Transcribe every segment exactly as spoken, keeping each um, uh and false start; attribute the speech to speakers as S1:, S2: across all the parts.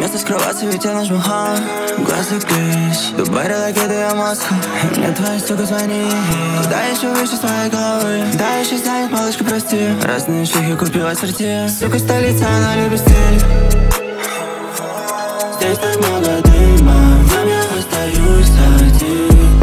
S1: Место скрываться, ведь я нажму ха. Глаз закрылись, Дубай, ракеты, я Москва. Мне твоя сука звони. Куда еще выше своей головы? Да, еще станет, малышка, прости. Разные шлюхи купила сорти. Сука, столица, она любит стиль. Здесь так много дыма, но я остаюсь один.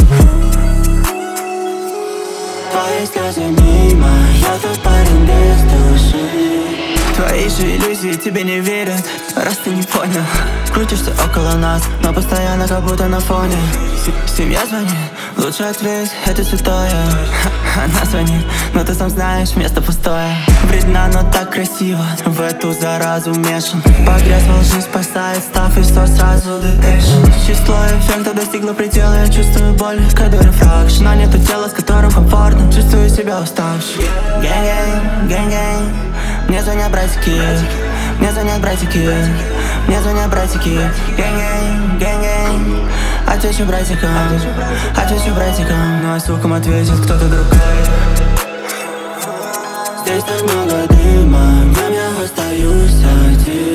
S1: Твои слезы мимо, я тот парень без души. Твои же иллюзии тебе не верят, раз ты не понял. Крутишься около нас, но постоянно как будто на фоне. С- Семья звонит, лучше ответь, это святое. Ха, Она звонит, но ты сам знаешь, место пустое. Вредна, но так красиво, в эту заразу мешан. Погряз во лжи спасает, став и все сразу дэшн. Число эффекта достигло предела, я чувствую боль, когда рефракшн. Но нету тела, с которым комфортно, чувствую себя уставшим. Гэнг-гэнг, гэнг-гэнг. Мне звонят братики, мне звонят братики, мне звонят братики. Гэнг-гэнг, гэнг-гэнг. Отвечу братикам, отвечу братикам. Ну а сукам ответит кто-то другой. Здесь так много дыма, но я остаюсь один.